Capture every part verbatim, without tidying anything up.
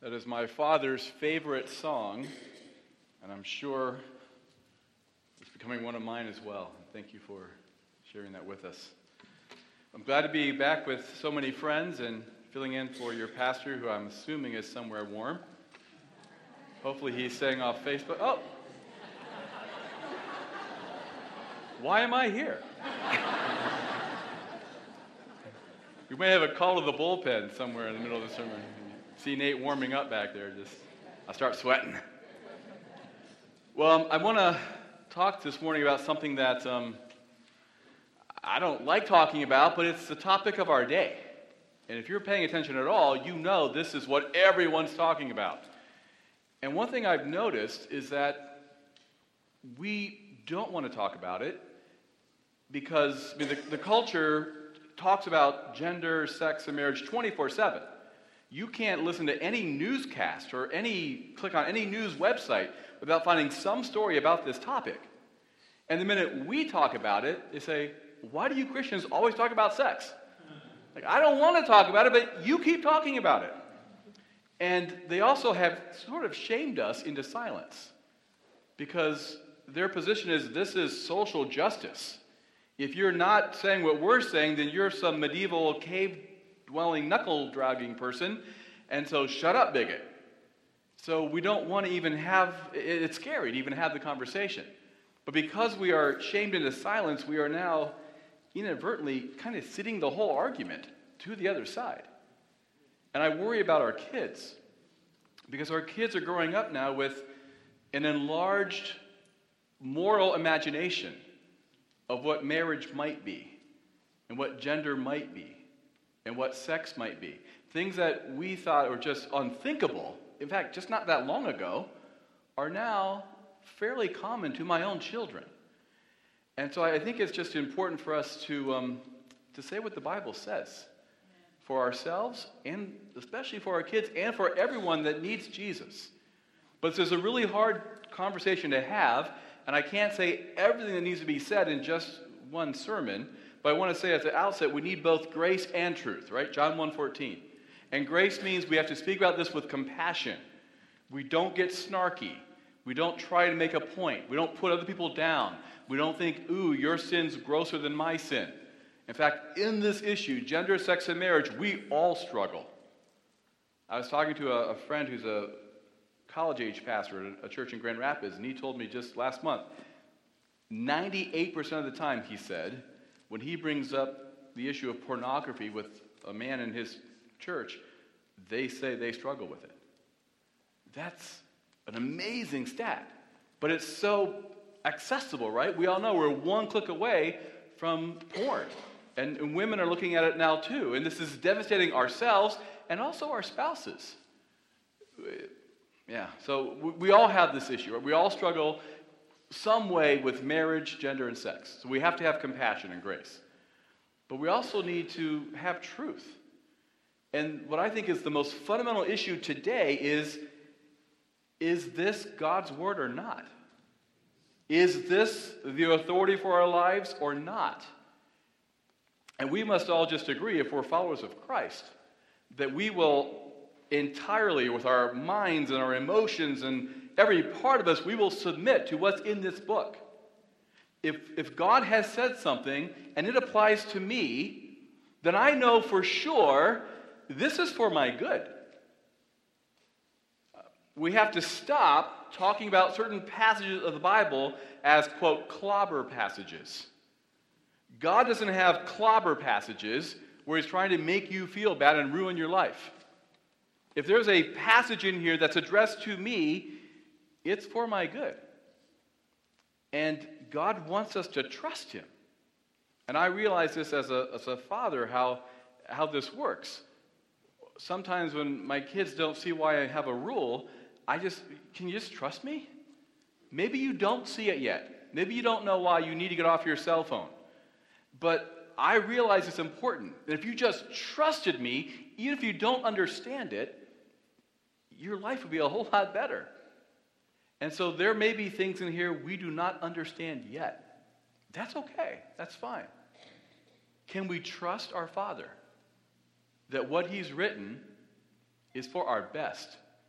That is my father's favorite song, and I'm sure it's becoming one of mine as well. Thank you for sharing that with us. I'm glad to be back with so many friends and filling in for your pastor, who I'm assuming is somewhere warm. Hopefully he's staying off Facebook. Oh! Why am I here? We may have a call to the bullpen somewhere in the middle of the sermon. See Nate warming up back there. Just, I start sweating. Well, um, I want to talk this morning about something that um, I don't like talking about, but it's the topic of our day. And if you're paying attention at all, you know this is what everyone's talking about. And one thing I've noticed is that we don't want to talk about it because I mean, the, the culture talks about gender, sex, and marriage twenty-four seven. You can't listen to any newscast or any click on any news website without finding some story about this topic. And the minute we talk about it, they say, why do you Christians always talk about sex? Like, I don't want to talk about it, but you keep talking about it. And they also have sort of shamed us into silence because their position is this is social justice. If you're not saying what we're saying, then you're some medieval cave-dwelling, knuckle-dragging person, and so shut up, bigot. So we don't want to even have, it's scary to even have the conversation. But because we are shamed into silence, we are now inadvertently kind of sitting the whole argument to the other side. And I worry about our kids, because our kids are growing up now with an enlarged moral imagination of what marriage might be, and what gender might be, and what sex might be. Things that we thought were just unthinkable, in fact, just not that long ago, are now fairly common to my own children. And so I think it's just important for us to, um, to say what the Bible says for ourselves, and especially for our kids, and for everyone that needs Jesus. But this is a really hard conversation to have, and I can't say everything that needs to be said in just one sermon, but I want to say at the outset, we need both grace and truth, right? John one fourteen. And grace means we have to speak about this with compassion. We don't get snarky. We don't try to make a point. We don't put other people down. We don't think, ooh, your sin's grosser than my sin. In fact, in this issue, gender, sex, and marriage, we all struggle. I was talking to a, a friend who's a college-age pastor at a church in Grand Rapids, and he told me just last month, ninety-eight percent of the time, he said, when he brings up the issue of pornography with a man in his church, they say they struggle with it. That's an amazing stat, but it's so accessible, right? We all know we're one click away from porn, and, and women are looking at it now too, and this is devastating ourselves and also our spouses. Yeah, so we, we all have this issue, right? We all struggle some way with marriage, gender, and sex. So we have to have compassion and grace. But we also need to have truth. And what I think is the most fundamental issue today is, is this God's word or not? Is this the authority for our lives or not? And we must all just agree, if we're followers of Christ, that we will entirely, with our minds and our emotions and every part of us, we will submit to what's in this book. If, if God has said something and it applies to me, then I know for sure this is for my good. We have to stop talking about certain passages of the Bible as, quote, clobber passages. God doesn't have clobber passages where he's trying to make you feel bad and ruin your life. If there's a passage in here that's addressed to me, it's for my good. And God wants us to trust him. And I realize this as a, as a father, how, how this works. Sometimes when my kids don't see why I have a rule, I just, can you just trust me? Maybe you don't see it yet. Maybe you don't know why you need to get off your cell phone. But I realize it's important. And if you just trusted me, even if you don't understand it, your life would be a whole lot better. And so there may be things in here we do not understand yet. That's okay. That's fine. Can we trust our Father that what he's written is for our best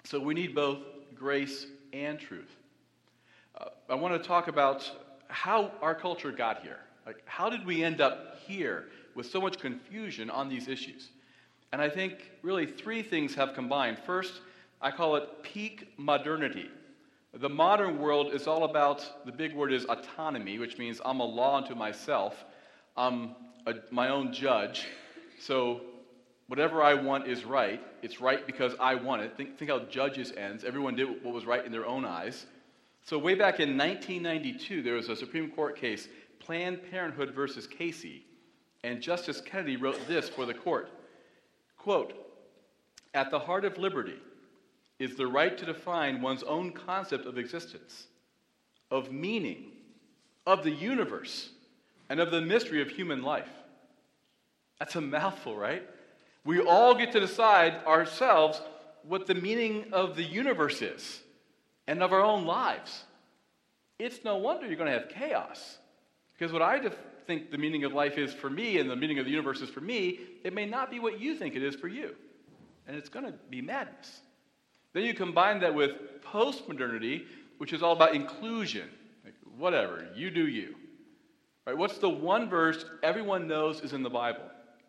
So we need both grace and truth. Uh, I want to talk about how our culture got here. Like, how did we end up here with so much confusion on these issues? And I think really three things have combined. First, I call it peak modernity. The modern world is all about, the big word is autonomy, which means I'm a law unto myself. I'm a, my own judge. So whatever I want is right. It's right because I want it. Think, think how Judges ends. Everyone did what was right in their own eyes. So way back in nineteen ninety-two, there was a Supreme Court case, Planned Parenthood versus Casey, and Justice Kennedy wrote this for the court. Quote, "At the heart of liberty is the right to define one's own concept of existence, of meaning, of the universe, and of the mystery of human life." That's a mouthful, right? We all get to decide ourselves what the meaning of the universe is and of our own lives. It's no wonder you're going to have chaos. Because what I def- think the meaning of life is for me and the meaning of the universe is for me, it may not be what you think it is for you. And it's going to be madness. Then you combine that with postmodernity, which is all about inclusion. Like, whatever, you do you. Right? What's the one verse everyone knows is in the Bible?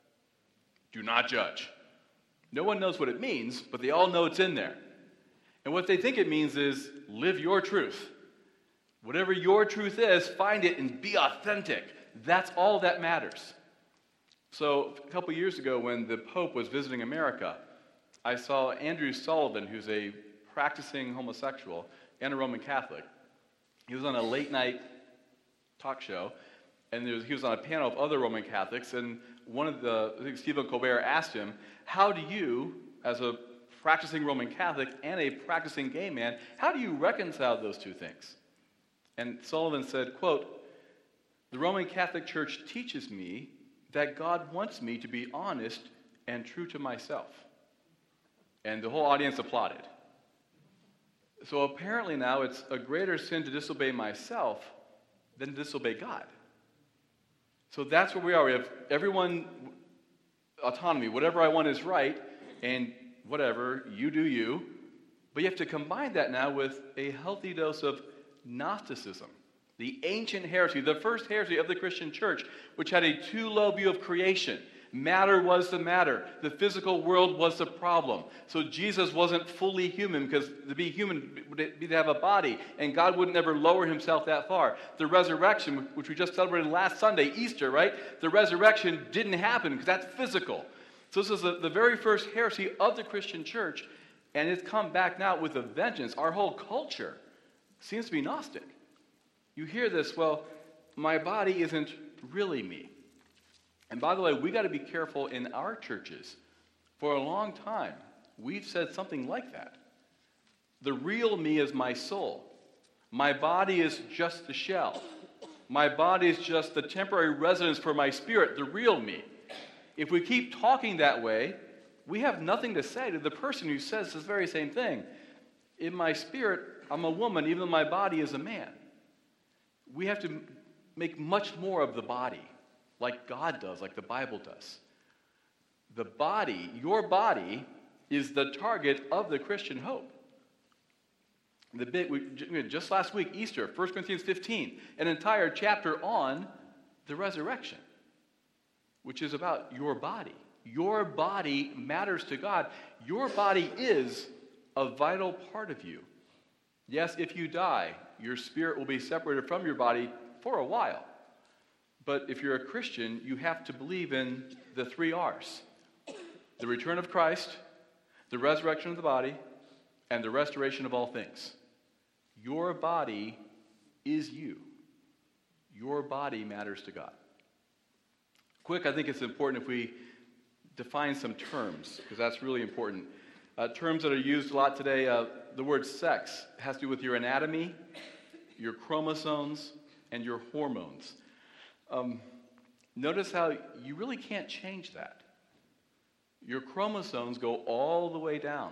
Do not judge. No one knows what it means, but they all know it's in there. And what they think it means is live your truth. Whatever your truth is, find it and be authentic. That's all that matters. So a couple years ago when the Pope was visiting America, I saw Andrew Sullivan, who's a practicing homosexual and a Roman Catholic. He was on a late-night talk show, and there was, he was on a panel of other Roman Catholics, and one of the, I think Stephen Colbert asked him, how do you, as a practicing Roman Catholic and a practicing gay man, how do you reconcile those two things? And Sullivan said, quote, "The Roman Catholic Church teaches me that God wants me to be honest and true to myself." And the whole audience applauded. So apparently now it's a greater sin to disobey myself than to disobey God. So that's where we are. We have everyone, autonomy, whatever I want is right, and whatever, you do you. But you have to combine that now with a healthy dose of Gnosticism, the ancient heresy, the first heresy of the Christian church, which had a too low view of creation. Matter was the matter. The physical world was the problem. So Jesus wasn't fully human, because to be human would be to have a body, and God would never lower himself that far. The resurrection, which we just celebrated last Sunday, Easter, right? The resurrection didn't happen because that's physical. So this is the, the very first heresy of the Christian church, and it's come back now with a vengeance. Our whole culture seems to be Gnostic. You hear this, well, my body isn't really me. And by the way, we got to be careful in our churches. For a long time, we've said something like that. The real me is my soul. My body is just the shell. My body is just the temporary residence for my spirit, the real me. If we keep talking that way, we have nothing to say to the person who says this very same thing. In my spirit, I'm a woman, even though my body is a man. We have to make much more of the body, like God does, like the Bible does. The body, your body, is the target of the Christian hope. The big, we, just last week, Easter, First Corinthians fifteen, an entire chapter on the resurrection, which is about your body. Your body matters to God. Your body is a vital part of you. Yes, if you die, your spirit will be separated from your body for a while. But if you're a Christian, you have to believe in the three R's. The return of Christ, the resurrection of the body, and the restoration of all things. Your body is you. Your body matters to God. Quick, I think it's important if we define some terms, because that's really important. Uh, terms that are used a lot today, uh, the word sex has to do with your anatomy, your chromosomes, and your hormones. Um, notice how you really can't change that. Your chromosomes go all the way down.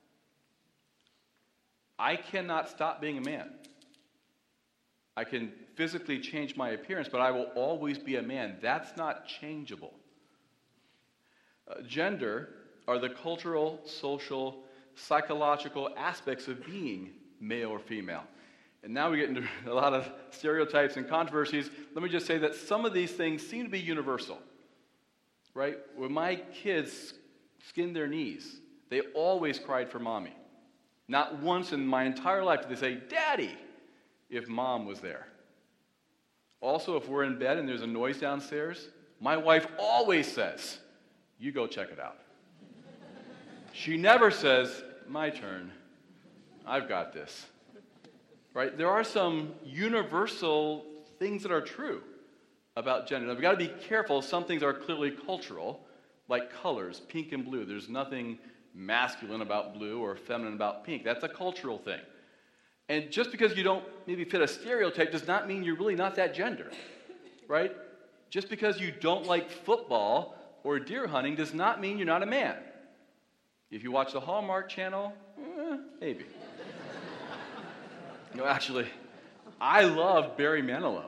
I cannot stop being a man. I can physically change my appearance, but I will always be a man. That's not changeable. Uh, gender are the cultural, social, psychological aspects of being male or female. And now we get into a lot of stereotypes and controversies. Let me just say that some of these things seem to be universal, right? When my kids skinned their knees, they always cried for mommy. Not once in my entire life did they say, "Daddy," if mom was there. Also, if we're in bed and there's a noise downstairs, my wife always says, "You go check it out." She never says, "My turn. I've got this." Right? There are some universal things that are true about gender. Now, we've got to be careful. Some things are clearly cultural, like colors, pink and blue. There's nothing masculine about blue or feminine about pink. That's a cultural thing. And just because you don't maybe fit a stereotype does not mean you're really not that gender, right? Just because you don't like football or deer hunting does not mean you're not a man. If you watch the Hallmark Channel, eh, maybe. No, actually, I love Barry Manilow.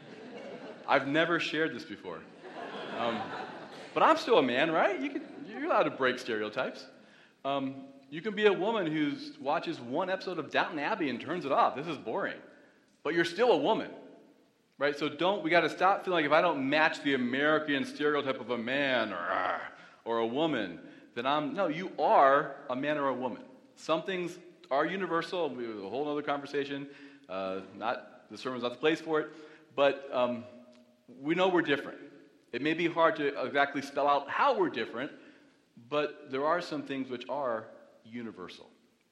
I've never shared this before. Um, but I'm still a man, right? You can, you're allowed to break stereotypes. Um, you can be a woman who watches one episode of Downton Abbey and turns it off. This is boring. But you're still a woman, right? So don't, we got to stop feeling like if I don't match the American stereotype of a man or, or a woman, then I'm, no, you are a man or a woman. Some things are universal. We have a whole other conversation. Uh, not the sermon's not the place for it, but um, we know we're different. It may be hard to exactly spell out how we're different, but there are some things which are universal.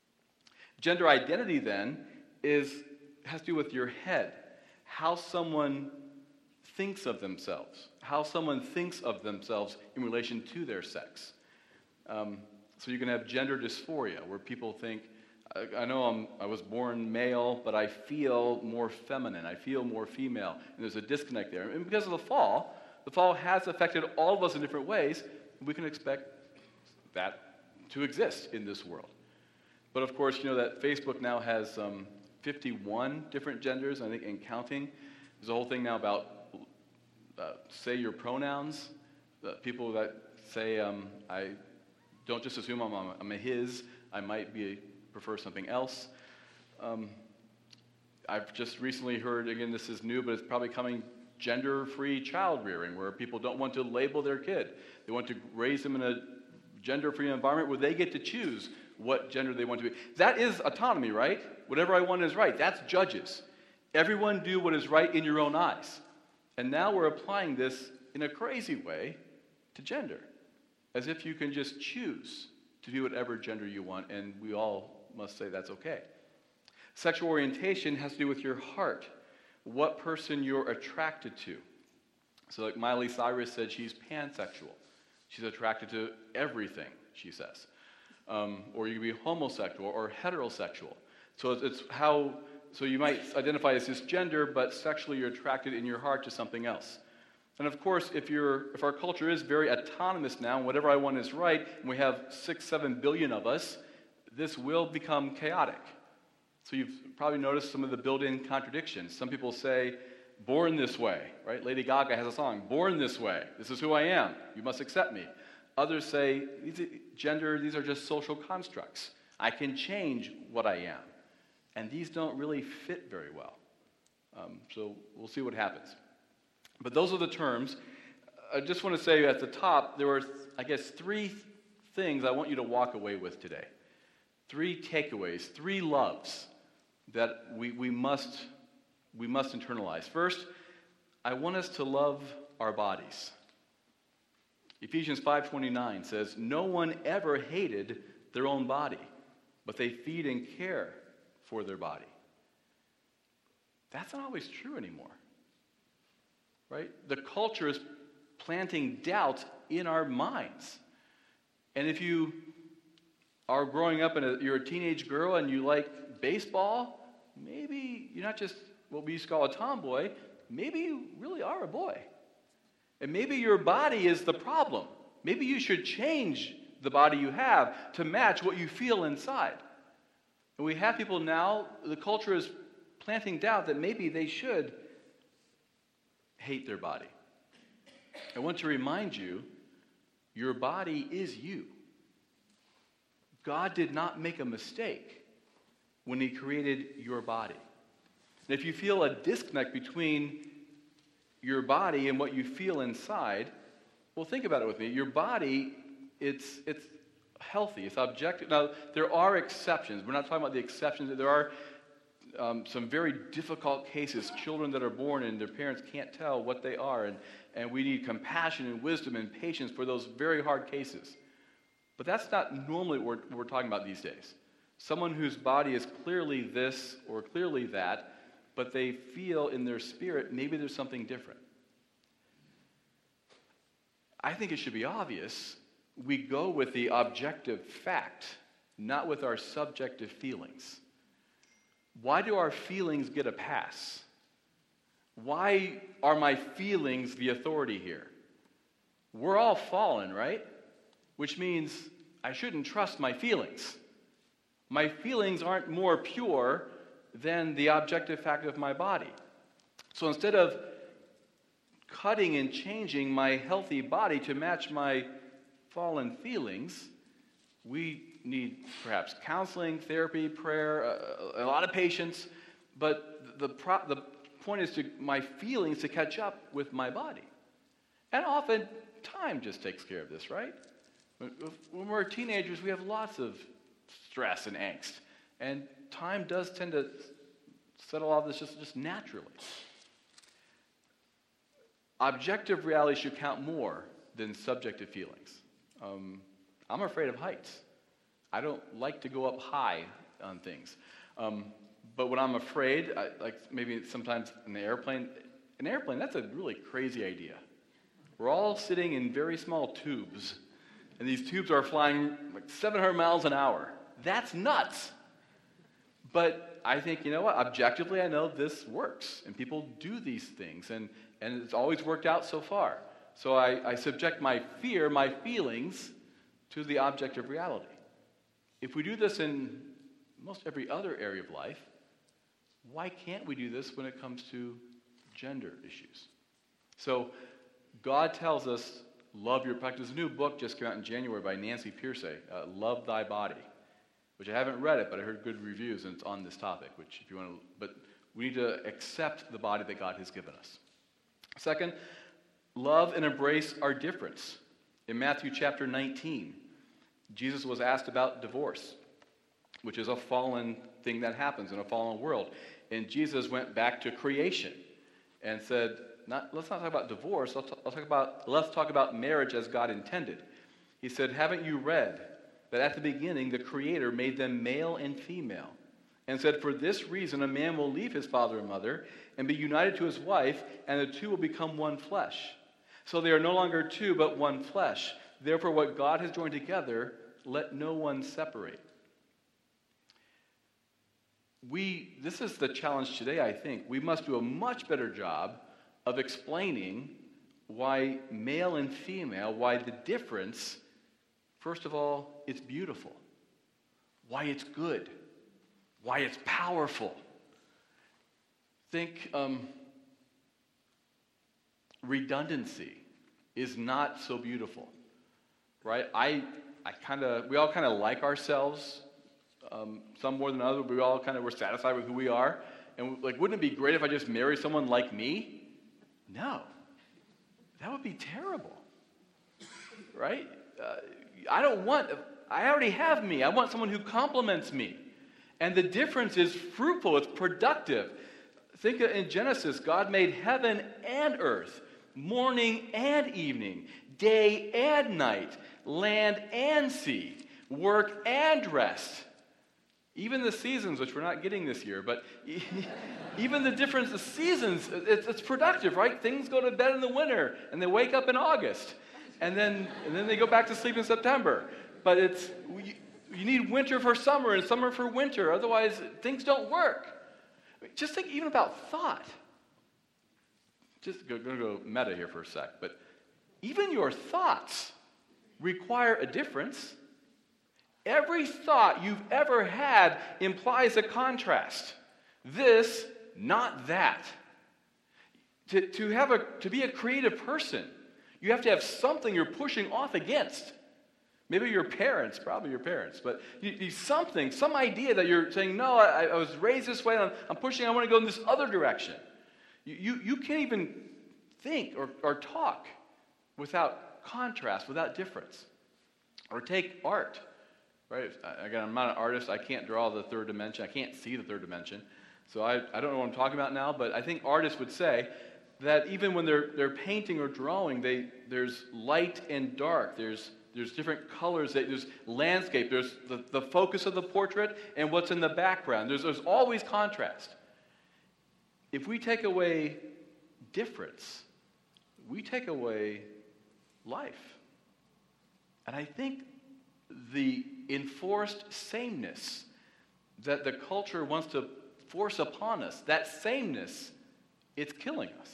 Gender identity then is has to do with your head, how someone thinks of themselves, how someone thinks of themselves in relation to their sex. Um, so you can have gender dysphoria, where people think, I know I'm, I was born male, but I feel more feminine. I feel more female. And there's a disconnect there. And because of the fall, the fall has affected all of us in different ways. We can expect that to exist in this world. But of course, you know that Facebook now has um, fifty-one different genders, I think, and counting. There's a whole thing now about uh, say your pronouns. Uh, people that say, um, I don't just assume I'm a, I'm a his, I might be a prefer something else. Um, I've just recently heard, again, this is new, but it's probably coming, gender-free child rearing, where people don't want to label their kid. They want to raise them in a gender-free environment where they get to choose what gender they want to be. That is autonomy, right? Whatever I want is right. That's judges. Everyone do what is right in your own eyes. And now we're applying this in a crazy way to gender, as if you can just choose to be whatever gender you want, and we all must say that's okay. Sexual orientation has to do with your heart, what person you're attracted to. So like Miley Cyrus said, she's pansexual. She's attracted to everything, she says. Um, or you can be homosexual or heterosexual. So it's, it's how, so you might identify as cisgender, but sexually you're attracted in your heart to something else. And of course, if you're, if our culture is very autonomous now, and whatever I want is right, and we have six, seven billion of us, this will become chaotic. So you've probably noticed some of the built-in contradictions. Some people say, born this way, right? Lady Gaga has a song, born this way. This is who I am. You must accept me. Others say, gender, these are just social constructs. I can change what I am. And these don't really fit very well. Um, so we'll see what happens. But those are the terms. I just want to say at the top, there were, I guess, three things I want you to walk away with today. Three takeaways, three loves that we, we, must, we must internalize. First, I want us to love our bodies. Ephesians five twenty-nine says, no one ever hated their own body, but they feed and care for their body. That's not always true anymore. Right? The culture is planting doubt in our minds. And if you are growing up and you're a teenage girl and you like baseball, maybe you're not just what we used to call a tomboy, maybe you really are a boy. And maybe your body is the problem. Maybe you should change the body you have to match what you feel inside. And we have people now, the culture is planting doubt that maybe they should hate their body. I want to remind you, your body is you. God did not make a mistake when he created your body. And if you feel a disconnect between your body and what you feel inside, well, think about it with me. Your body, it's it's healthy. It's objective. Now, there are exceptions. We're not talking about the exceptions. There are um, some very difficult cases, children that are born and their parents can't tell what they are, and, and we need compassion and wisdom and patience for those very hard cases. But that's not normally what we're, what we're talking about these days. Someone whose body is clearly this or clearly that, but they feel in their spirit maybe there's something different. I think it should be obvious we go with the objective fact, not with our subjective feelings. Why do our feelings get a pass? Why are my feelings the authority here? We're all fallen, right? Which means I shouldn't trust my feelings. My feelings aren't more pure than the objective fact of my body. So instead of cutting and changing my healthy body to match my fallen feelings, we need perhaps counseling, therapy, prayer, a, a lot of patience, but the, pro- the point is to my feelings to catch up with my body. And often time just takes care of this, right? When we're teenagers, we have lots of stress and angst, and time does tend to settle all this just, just naturally. Objective reality should count more than subjective feelings. Um, I'm afraid of heights. I don't like to go up high on things. Um, but when I'm afraid, I, like maybe sometimes in the airplane, an airplane, that's a really crazy idea. We're all sitting in very small tubes, and these tubes are flying like seven hundred miles an hour. That's nuts. But I think, you know what, objectively I know this works, and people do these things, and, and it's always worked out so far. So I, I subject my fear, my feelings, to the objective reality. If we do this in most every other area of life, why can't we do this when it comes to gender issues? So God tells us, love your practice. A new book just came out in January by Nancy Pearcey, uh, Love Thy Body, which I haven't read it, but I heard good reviews, and it's on this topic, which if you want to, but we need to accept the body that God has given us. Second, love and embrace our difference. In Matthew chapter nineteen, Jesus was asked about divorce, which is a fallen thing that happens in a fallen world. And Jesus went back to creation and said, not, let's not talk about divorce, let's, let's, talk about, let's talk about marriage as God intended. He said, haven't you read that at the beginning the Creator made them male and female, and said, for this reason a man will leave his father and mother and be united to his wife, and the two will become one flesh. So they are no longer two, but one flesh. Therefore, what God has joined together, let no one separate. We, this is the challenge today, I think. We must do a much better job of explaining why male and female, why the difference, first of all, it's beautiful, why it's good, why it's powerful. Think um, redundancy is not so beautiful, right? I, I kind of, we all kind of like ourselves, um, some more than others, but we all kind of were satisfied with who we are. And like, wouldn't it be great if I just married someone like me? No, that would be terrible, right? Uh, I don't want, I already have me. I want someone who complements me. And the difference is fruitful, it's productive. Think in Genesis, God made heaven and earth, morning and evening, day and night, land and sea, work and rest. Even the seasons, which we're not getting this year, but even the difference, the seasons, it's, it's productive, right? Things go to bed in the winter, and they wake up in August, and then and then they go back to sleep in September. But it's you, you need winter for summer and summer for winter, otherwise things don't work. Just think even about thought. Just going to go meta here for a sec, but even your thoughts require a difference. Every thought you've ever had implies a contrast. This, not that. To, to, have a, to be a creative person, you have to have something you're pushing off against. Maybe your parents, probably your parents, but you, you something, some idea that you're saying, no, I, I was raised this way, and I'm, I'm pushing, I want to go in this other direction. You, you, you can't even think or, or talk without contrast, without difference. Or take art, right? Again, I'm not an artist. I can't draw the third dimension. I can't see the third dimension. So I, I don't know what I'm talking about now, but I think artists would say that even when they're they're painting or drawing, they there's light and dark. There's there's different colors. There's landscape. There's the, the focus of the portrait and what's in the background. There's there's always contrast. If we take away difference, we take away life. And I think the enforced sameness that the culture wants to force upon us, that sameness, it's killing us.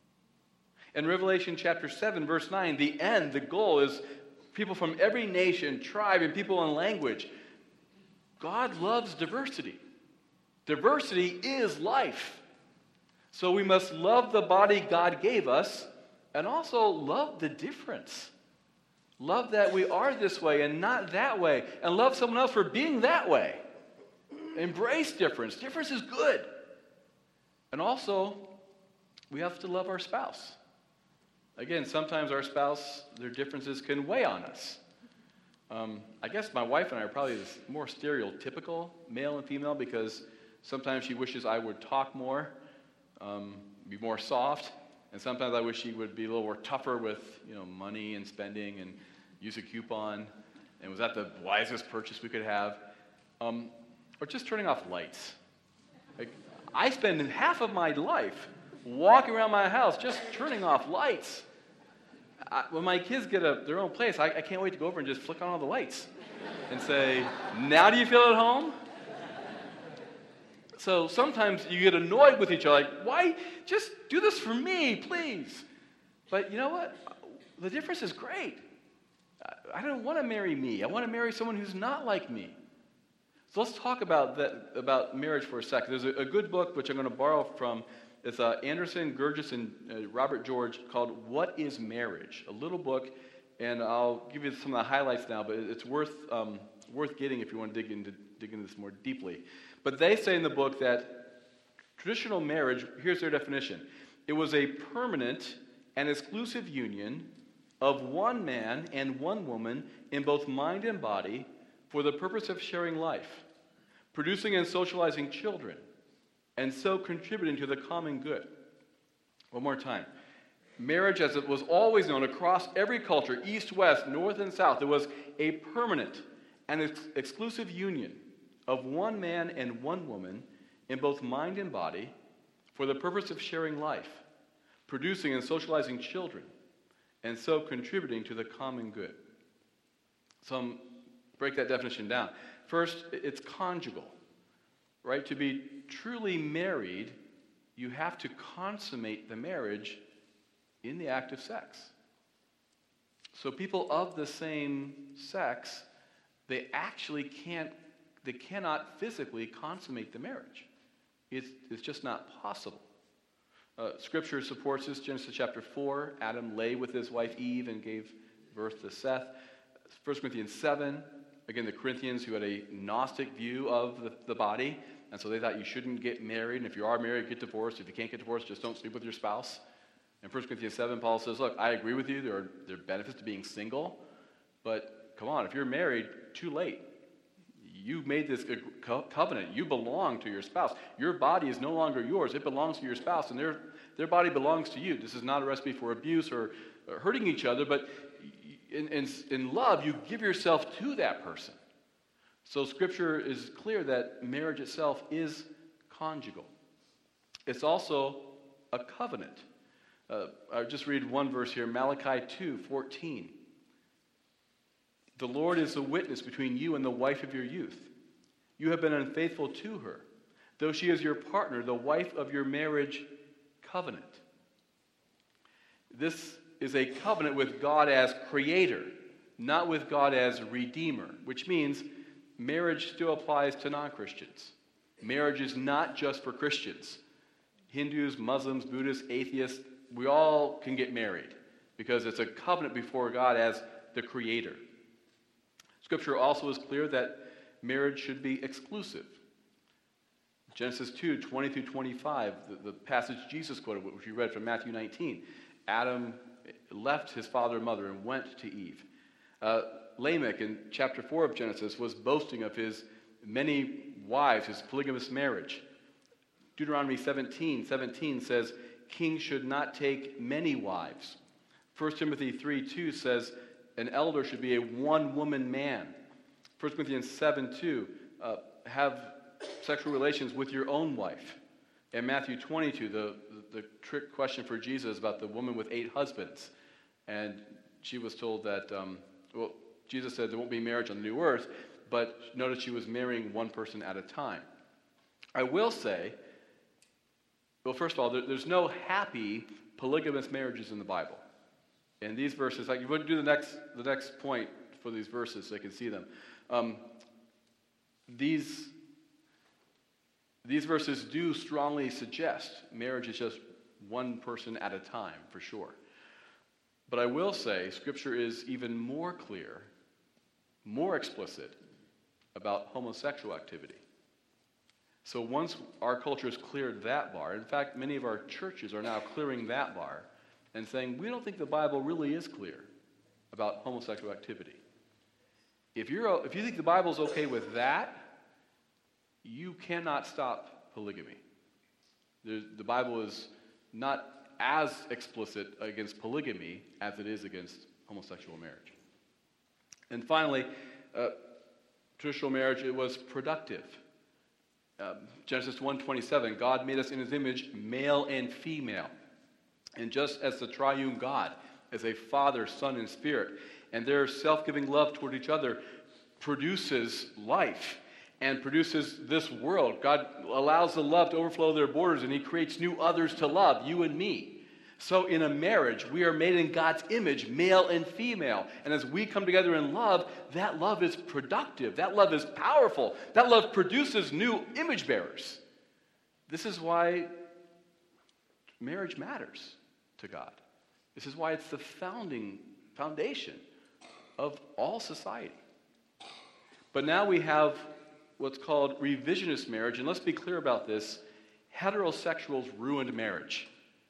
In Revelation chapter seven, verse nine, the end, the goal is people from every nation, tribe, and people and language. God loves diversity. Diversity is life. So we must love the body God gave us and also love the difference. Love that we are this way and not that way. And love someone else for being that way. Embrace difference. Difference is good. And also, we have to love our spouse. Again, sometimes our spouse, their differences can weigh on us. Um, I guess my wife and I are probably this more stereotypical male and female because sometimes she wishes I would talk more, um, be more soft. And sometimes I wish she would be a little more tougher with, you know, money and spending and use a coupon. And was that the wisest purchase we could have? Um, or just turning off lights. Like, I spend half of my life walking around my house just turning off lights. I, when my kids get a, their own place, I, I can't wait to go over and just flick on all the lights and say, now do you feel at home? So sometimes you get annoyed with each other, like, why? Just do this for me, please. But you know what? The difference is great. I don't want to marry me. I want to marry someone who's not like me. So let's talk about that, about marriage for a second. There's a, a good book, which I'm going to borrow from. It's uh, Anderson, Gurgis, and uh, Robert George called What is Marriage? A little book, and I'll give you some of the highlights now, but it's worth um, worth getting if you want to dig into, dig into this more deeply. But they say in the book that traditional marriage, here's their definition, it was a permanent and exclusive union of one man and one woman in both mind and body for the purpose of sharing life, producing and socializing children, and so contributing to the common good. One more time. Marriage, as it was always known across every culture, east, west, north, and south, it was a permanent and ex- exclusive union of one man and one woman in both mind and body for the purpose of sharing life, producing and socializing children, and so contributing to the common good. So I'm break that definition down. First, it's conjugal, right? To be truly married, you have to consummate the marriage in the act of sex. So people of the same sex, they actually can't, they cannot physically consummate the marriage. It's, it's just not possible. Uh, scripture supports this. Genesis chapter four, Adam lay with his wife Eve and gave birth to Seth. First Corinthians seven, again, the Corinthians who had a Gnostic view of the, the body, and so they thought you shouldn't get married, and if you are married, get divorced. If you can't get divorced, just don't sleep with your spouse. In First Corinthians seven, Paul says, look, I agree with you. There are, there are benefits to being single, but come on, if you're married, too late. You've made this co- covenant. You belong to your spouse. Your body is no longer yours. It belongs to your spouse, and their, their body belongs to you. This is not a recipe for abuse or, or hurting each other, but in, in, in love, you give yourself to that person. So Scripture is clear that marriage itself is conjugal. It's also a covenant. Uh, I'll just read one verse here, Malachi two fourteen. The Lord is a witness between you and the wife of your youth. You have been unfaithful to her, though she is your partner, the wife of your marriage covenant. This is a covenant with God as creator, not with God as redeemer, which means marriage still applies to non-Christians. Marriage is not just for Christians. Hindus, Muslims, Buddhists, atheists, we all can get married because it's a covenant before God as the creator. Scripture also is clear that marriage should be exclusive. Genesis two, twenty through twenty-five, the, the passage Jesus quoted, which we read from Matthew nineteen. Adam left his father and mother and went to Eve. Uh, Lamech in chapter four of Genesis was boasting of his many wives, his polygamous marriage. Deuteronomy seventeen, seventeen says, kings should not take many wives. First Timothy three, two says, an elder should be a one-woman man. First Corinthians seven, two, uh, have sexual relations with your own wife. And Matthew twenty-two, the, the, the trick question for Jesus about the woman with eight husbands. And she was told that, um, well, Jesus said there won't be marriage on the new earth, but notice she was marrying one person at a time. I will say, well, first of all, there, there's no happy polygamous marriages in the Bible. And these verses, like you would do the next the next point for these verses so I can see them. Um, these These verses do strongly suggest marriage is just one person at a time, for sure. But I will say Scripture is even more clear, more explicit about homosexual activity. So once our culture has cleared that bar, in fact, many of our churches are now clearing that bar and saying, we don't think the Bible really is clear about homosexual activity. If you're, if you think the Bible's okay with that, you cannot stop polygamy. The, the Bible is not as explicit against polygamy as it is against homosexual marriage. And finally, uh, traditional marriage, it was productive. Um, Genesis one twenty-seven, God made us in his image, male and female. And just as the triune God is a Father, Son, and Spirit, and their self-giving love toward each other produces life and produces this world. God allows the love to overflow their borders, and he creates new others to love, you and me. So in a marriage, we are made in God's image, male and female. And as we come together in love, that love is productive. That love is powerful. That love produces new image bearers. This is why marriage matters to God. This is why it's the founding foundation of all society. But now we have what's called revisionist marriage, and let's be clear about this. Heterosexuals ruined marriage.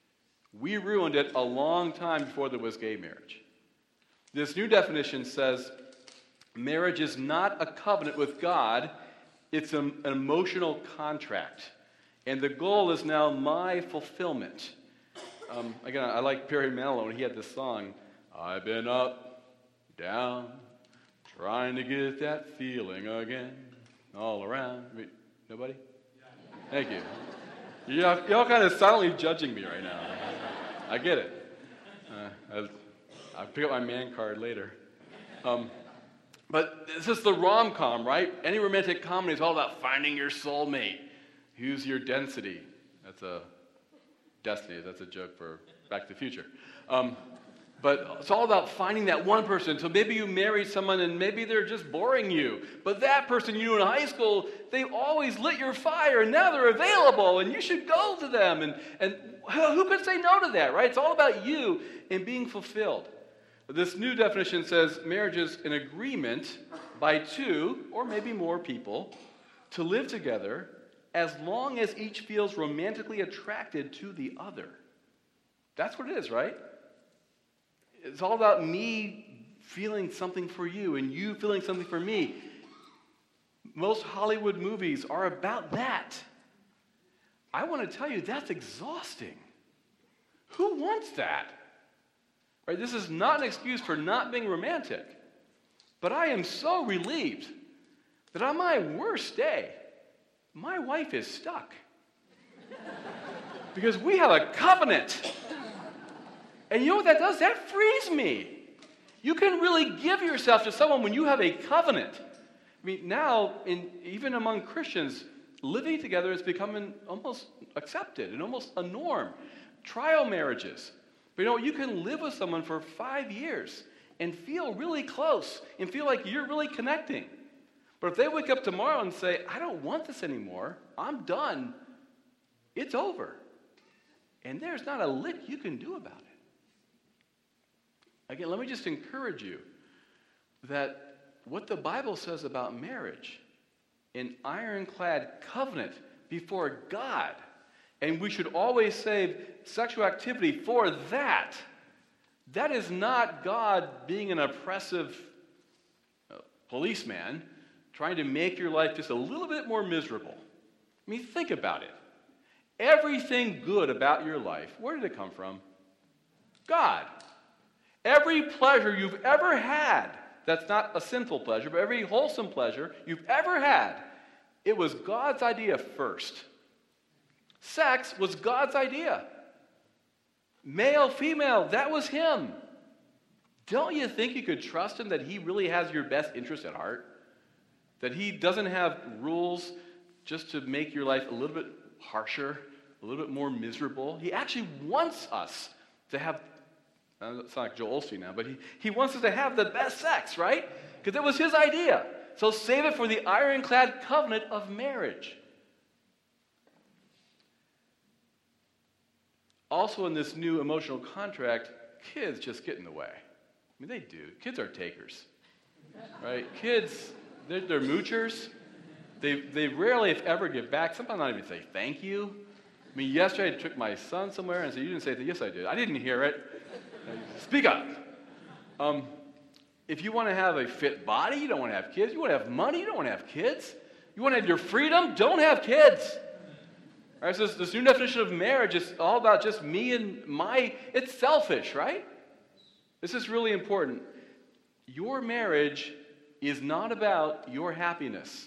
We ruined it a long time before there was gay marriage. This new definition says marriage is not a covenant with God, it's an emotional contract. And the goal is now my fulfillment. Um, again, I like Perry Manilow, and he had this song, I've been up, down, trying to get that feeling again, all around. I mean, nobody? Thank you. Y'all, y'all kind of silently judging me right now. I get it. Uh, I, I'll pick up my man card later. Um, but this is the rom-com, right? Any romantic comedy is all about finding your soulmate. Who's your density? That's a destiny. That's a joke for Back to the Future. Um, but it's all about finding that one person. So maybe you marry someone and maybe they're just boring you. But that person you knew in high school, they always lit your fire and now they're available and you should go to them. And, and who could say no to that, right? It's all about you and being fulfilled. This new definition says marriage is an agreement by two or maybe more people to live together as long as each feels romantically attracted to the other. That's what it is, right? It's all about me feeling something for you and you feeling something for me. Most Hollywood movies are about that. I want to tell you, that's exhausting. Who wants that? Right? This is not an excuse for not being romantic. But I am so relieved that on my worst day, my wife is stuck. Because we have a covenant. And you know what that does? That frees me. You can really give yourself to someone when you have a covenant. I mean, now, in, even among Christians, living together is becoming almost accepted and almost a norm. Trial marriages. But you know, you can live with someone for five years and feel really close and feel like you're really connecting. But if they wake up tomorrow and say, I don't want this anymore, I'm done, it's over. And there's not a lick you can do about it. Again, let me just encourage you that what the Bible says about marriage, an ironclad covenant before God, and we should always save sexual activity for that. That is not God being an oppressive uh, policeman trying to make your life just a little bit more miserable. I mean, think about it. Everything good about your life, where did it come from? God. Every pleasure you've ever had, that's not a sinful pleasure, but every wholesome pleasure you've ever had, it was God's idea first. Sex was God's idea. Male, female, that was him. Don't you think you could trust him that he really has your best interest at heart? That he doesn't have rules just to make your life a little bit harsher, a little bit more miserable? He actually wants us to have, uh, it's not like Joel Osteen now, but he, he wants us to have the best sex, right? Because it was his idea. So save it for the ironclad covenant of marriage. Also in this new emotional contract, kids just get in the way. I mean, they do. Kids are takers, right? Kids, they're, they're moochers. They, they rarely, if ever, give back. Sometimes not even say thank you. I mean, yesterday I took my son somewhere and said, you didn't say that. Yes, I did. I didn't hear it. Speak up. Um, if you want to have a fit body, you don't want to have kids. You want to have money, you don't want to have kids. You want to have your freedom, don't have kids. All right, so this, this new definition of marriage is all about just me and my, it's selfish, right? This is really important. Your marriage is not about your happiness.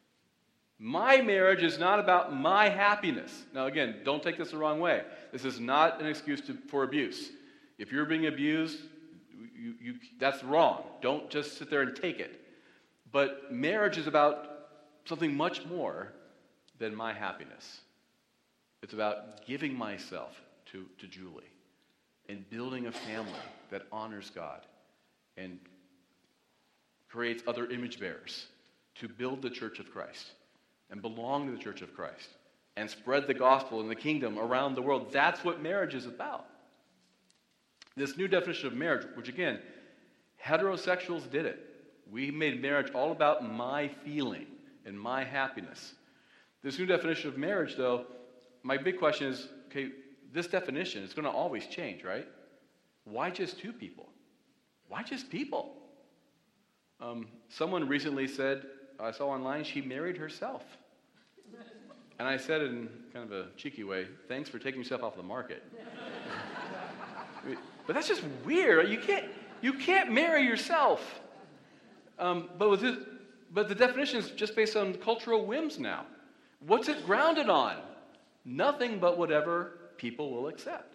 My marriage is not about my happiness. Now again, don't take this the wrong way. This is not an excuse to, for abuse. If you're being abused, you, you, that's wrong. Don't just sit there and take it. But marriage is about something much more than my happiness. It's about giving myself to, to Julie and building a family that honors God and creates other image bearers to build the church of Christ and belong to the church of Christ and spread the gospel and the kingdom around the world. That's what marriage is about. This new definition of marriage, which again, heterosexuals did it. We made marriage all about my feeling and my happiness. This new definition of marriage, though, my big question is, okay, this definition is going to always change, right? Why just two people? Why just people? Um, someone recently said, I saw online, she married herself. And I said in kind of a cheeky way, thanks for taking yourself off the market. I mean, but that's just weird. You can't, you can't marry yourself. Um, but, with this, but the definition is just based on cultural whims now. What's it grounded on? Nothing but whatever people will accept.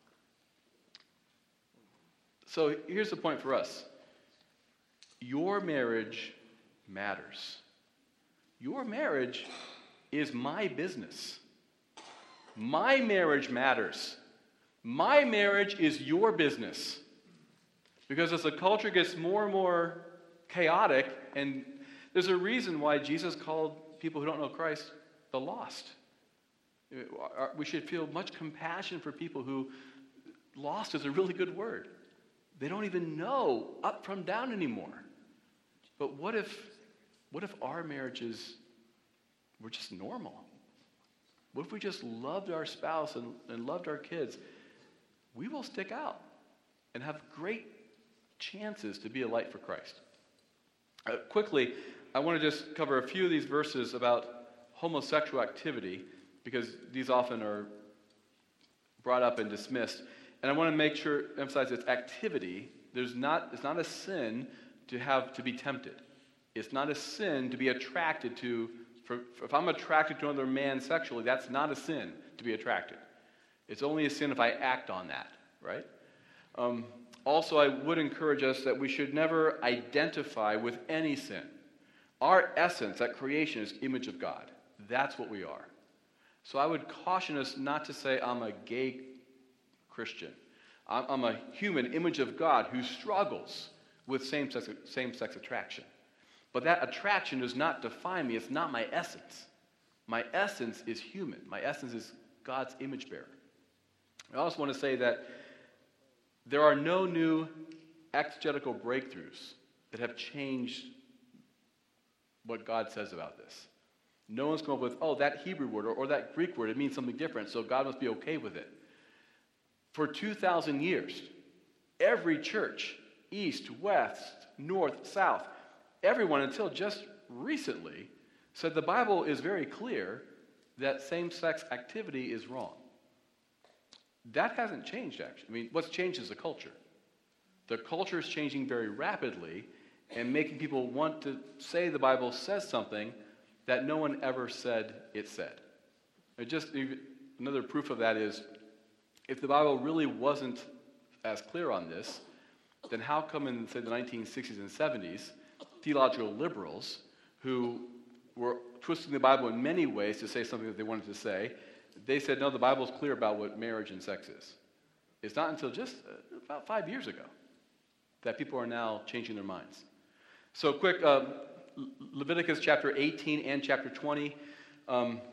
So here's the point for us. Your marriage matters. Your marriage is my business. My marriage matters. My marriage is your business. Because as the culture gets more and more chaotic, and there's a reason why Jesus called people who don't know Christ the lost. We should feel much compassion for people who, lost is a really good word. They don't even know up from down anymore. But what if, what if our marriages were just normal? What if we just loved our spouse and, and loved our kids? We will stick out and have great chances to be a light for Christ. Uh, quickly, I want to just cover a few of these verses about homosexual activity, because these often are brought up and dismissed. And I want to make sure, emphasize it's activity. There's not, it's not a sin to have to be tempted. It's not a sin to be attracted to, for, for, if I'm attracted to another man sexually, that's not a sin to be attracted. It's only a sin if I act on that, right? Um, also, I would encourage us that we should never identify with any sin. Our essence at creation is image of God. That's what we are. So I would caution us not to say, I'm a gay Christian. I'm, I'm a human image of God who struggles with same-sex, same-sex attraction. But that attraction does not define me. It's not my essence. My essence is human. My essence is God's image bearer. I also want to say that there are no new exegetical breakthroughs that have changed what God says about this. No one's come up with, oh, that Hebrew word or, or that Greek word, it means something different, so God must be okay with it. For two thousand years, every church, east, west, north, south, everyone until just recently said the Bible is very clear that same-sex activity is wrong. That hasn't changed, actually. I mean, what's changed is the culture. The culture is changing very rapidly and making people want to say the Bible says something that no one ever said it said. It just another proof of that is, if the Bible really wasn't as clear on this, then how come in, say, the nineteen sixties and seventies, theological liberals who were twisting the Bible in many ways to say something that they wanted to say, they said, no, the Bible's clear about what marriage and sex is. It's not until just uh, about five years ago that people are now changing their minds. So quick, uh, Leviticus chapter eighteen and chapter twenty. Um,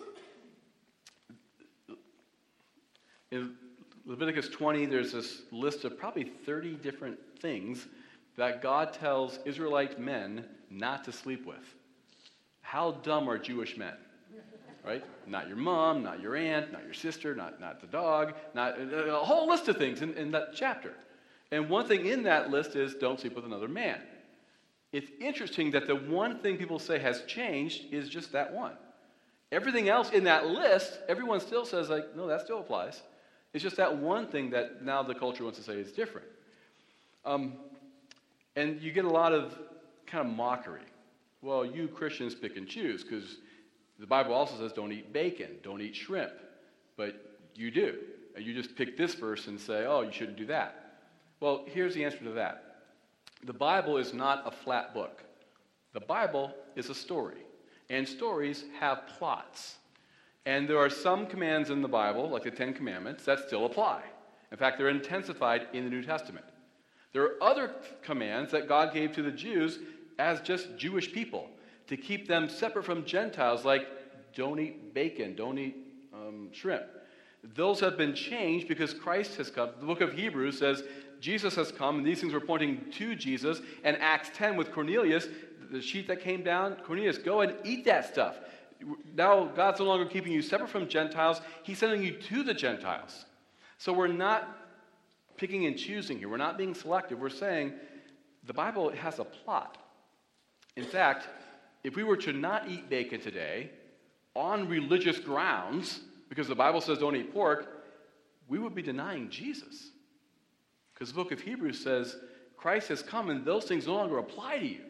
in Leviticus twenty, there's this list of probably thirty different things that God tells Israelite men not to sleep with. How dumb are Jewish men? Right? Not your mom, not your aunt, not your sister, not, not the dog, not a whole list of things in, in that chapter. And one thing in that list is don't sleep with another man. It's interesting that the one thing people say has changed is just that one. Everything else in that list, everyone still says, like, no, that still applies. It's just that one thing that now the culture wants to say is different. Um, and you get a lot of kind of mockery. Well, you Christians pick and choose, because the Bible also says don't eat bacon, don't eat shrimp. But you do. And you just pick this verse and say, oh, you shouldn't do that. Well, here's the answer to that. The Bible is not a flat book. The Bible is a story. And stories have plots. And there are some commands in the Bible, like the Ten Commandments, that still apply. In fact, they're intensified in the New Testament. There are other commands that God gave to the Jews as just Jewish people, to keep them separate from Gentiles, like don't eat bacon, don't eat um, shrimp. Those have been changed because Christ has come. The book of Hebrews says Jesus has come, and these things were pointing to Jesus. And Acts ten with Cornelius, the sheet that came down, Cornelius, go and eat that stuff. Now God's no longer keeping you separate from Gentiles. He's sending you to the Gentiles. So we're not picking and choosing here. We're not being selective. We're saying the Bible has a plot. In fact, if we were to not eat bacon today on religious grounds, because the Bible says don't eat pork, we would be denying Jesus. Because the book of Hebrews says Christ has come and those things no longer apply to you.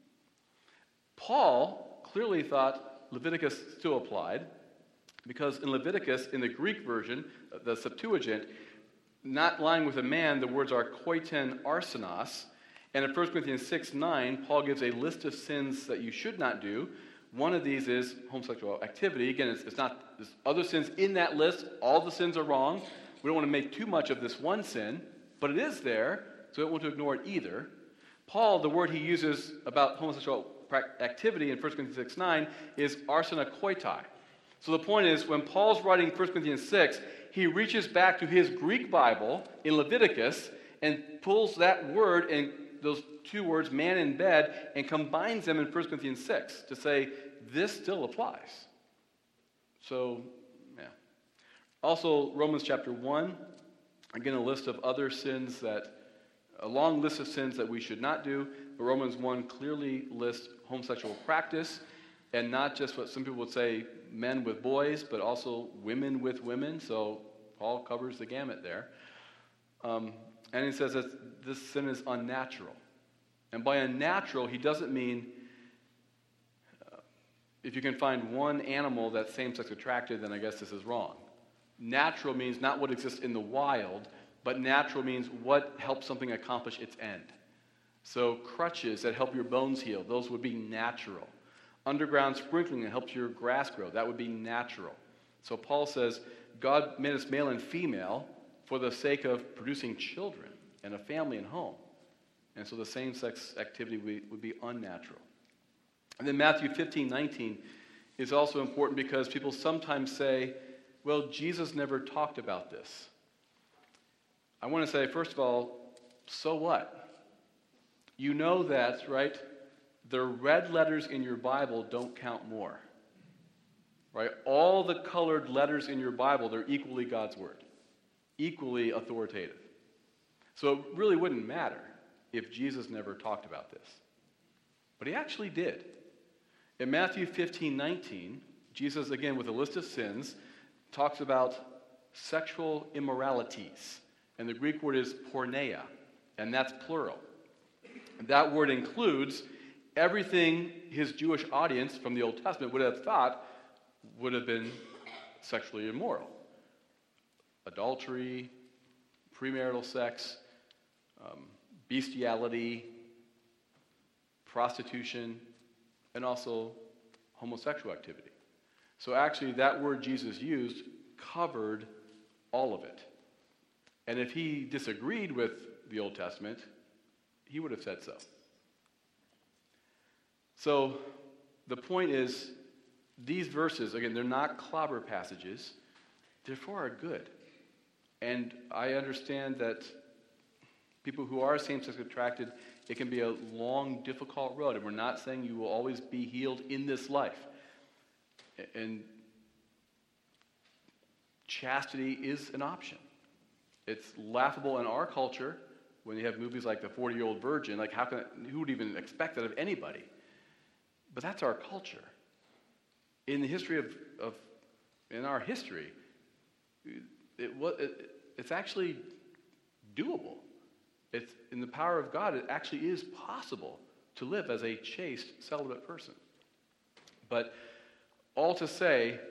Paul clearly thought Leviticus still applied, because in Leviticus, in the Greek version, the Septuagint, not lying with a man, the words are koiten arsenos. And in First Corinthians six nine, Paul gives a list of sins that you should not do. One of these is homosexual activity. Again, it's, it's not, there's other sins in that list. All the sins are wrong. We don't want to make too much of this one sin, but it is there, so we don't want to ignore it either. Paul, the word he uses about homosexual activity in First Corinthians six nine is arsenokoitai. So the point is, when Paul's writing First Corinthians six, he reaches back to his Greek Bible in Leviticus and pulls that word and those two words, man and bed, and combines them in First Corinthians six to say, this still applies. So, yeah. Also, Romans chapter one, again, a list of other sins that, a long list of sins that we should not do, but Romans one clearly lists homosexual practice, and not just what some people would say, men with boys, but also women with women, so Paul covers the gamut there. Um, and he says that this sin is unnatural. And by unnatural, he doesn't mean uh, if you can find one animal that's same-sex attracted, then I guess this is wrong. Natural means not what exists in the wild, but natural means what helps something accomplish its end. So crutches that help your bones heal, those would be natural. Underground sprinkling that helps your grass grow, that would be natural. So Paul says God made us male and female for the sake of producing children and a family and home. And so the same-sex activity would be, would be unnatural. And then Matthew fifteen nineteen is also important because people sometimes say, well, Jesus never talked about this. I want to say, first of all, so what? You know that, right? the red letters in your Bible don't count more. Right? All the colored letters in your Bible, they're equally God's word, equally authoritative. So it really wouldn't matter if Jesus never talked about this. But he actually did. In Matthew fifteen nineteen, Jesus, again, with a list of sins, talks about sexual immoralities. And the Greek word is porneia, and that's plural. And that word includes everything his Jewish audience from the Old Testament would have thought would have been sexually immoral. Adultery, premarital sex, um, bestiality, prostitution, and also homosexual activity. So actually that word Jesus used covered all of it. And if he disagreed with the Old Testament, he would have said so. So the point is, these verses, again, they're not clobber passages. They're for our good. And I understand that people who are same-sex attracted, it can be a long, difficult road. And we're not saying you will always be healed in this life. And chastity is an option. It's laughable in our culture when you have movies like The forty-Year-Old Virgin. Like, how can, who would even expect that of anybody? But that's our culture. In the history of, of in our history, it, it, it's actually doable. It's in the power of God. It actually is possible to live as a chaste, celibate person. But all to say,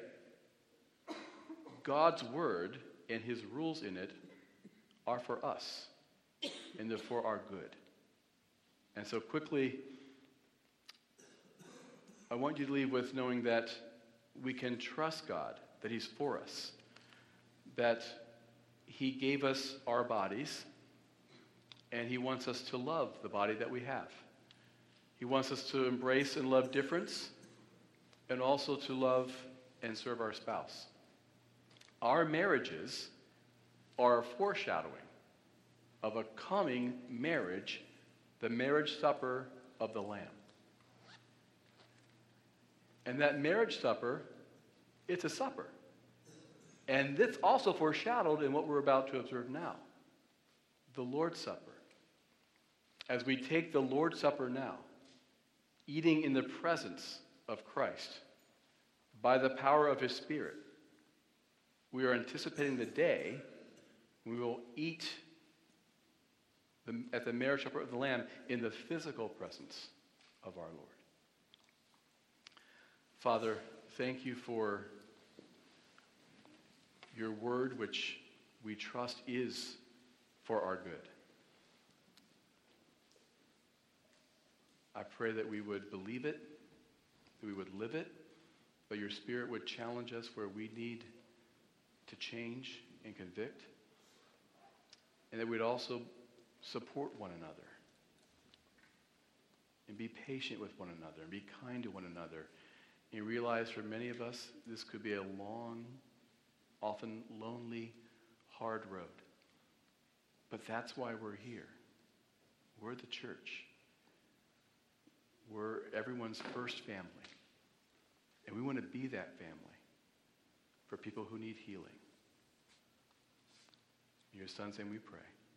God's word and his rules in it are for us, and they're for our good. And so quickly, I want you to leave with knowing that we can trust God, that he's for us, that he gave us our bodies, and he wants us to love the body that we have. He wants us to embrace and love difference, and also to love and serve our spouse. Our marriages are a foreshadowing of a coming marriage, the marriage supper of the Lamb. And that marriage supper, it's a supper. And it's also foreshadowed in what we're about to observe now, the Lord's Supper. As we take the Lord's Supper now, eating in the presence of Christ, by the power of his Spirit, we are anticipating the day we will eat the, at the marriage supper of the Lamb in the physical presence of our Lord. Father, thank you for your word, which we trust is for our good. I pray that we would believe it, that we would live it, but your Spirit would challenge us where we need to change and convict, and that we'd also support one another and be patient with one another and be kind to one another. And realize for many of us, this could be a long, often lonely, hard road. But that's why we're here. We're the church. We're everyone's first family. And we want to be that family for people who need healing. In your son's name we pray.